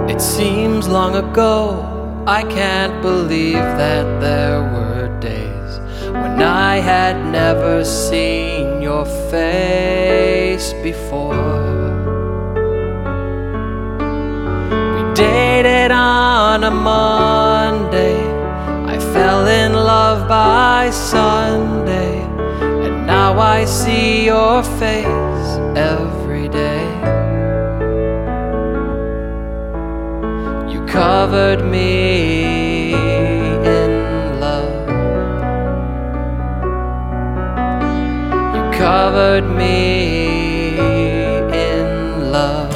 It seems long ago, I can't believe that there were days when I had never seen your face before. We dated on a Monday, I fell in love by Sunday, and now I see your face every day. You covered me in love. You covered me in love.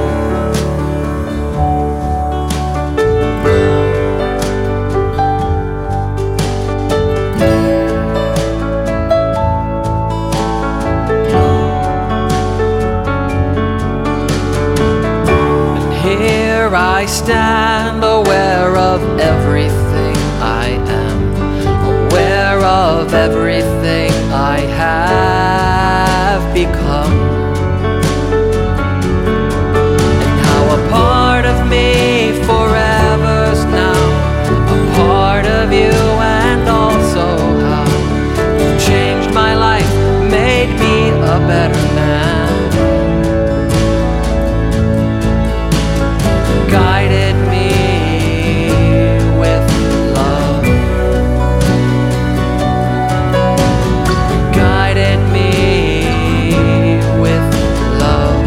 Here I stand, aware of everything I am, aware of everything I have become, and how a part of me forever's now a part of you, and also how you changed my life, made me a better man. Guided me with love. Guided me with love.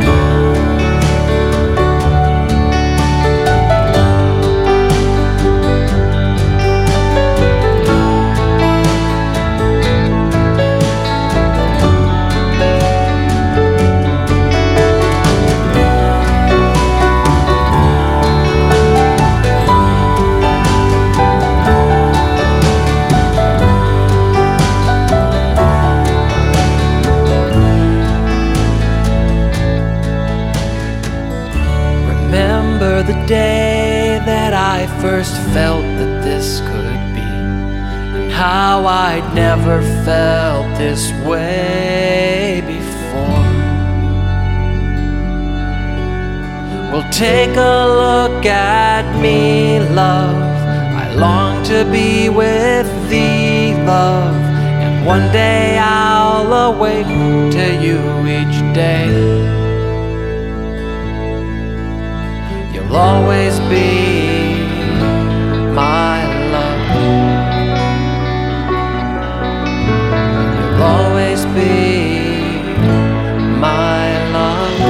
Remember the day that I first felt that this could be, and how I'd never felt this way before. Well, take a look at me, love. I long to be with thee, love, and one day I'll awake to you each day. You'll always be my love. You'll always be my love.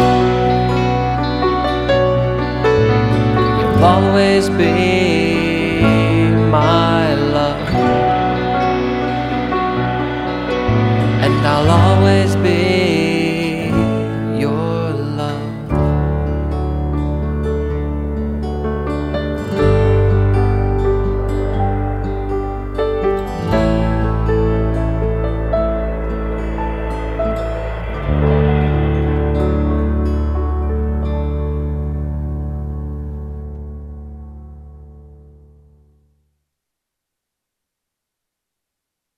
You'll always be my love. And I'll always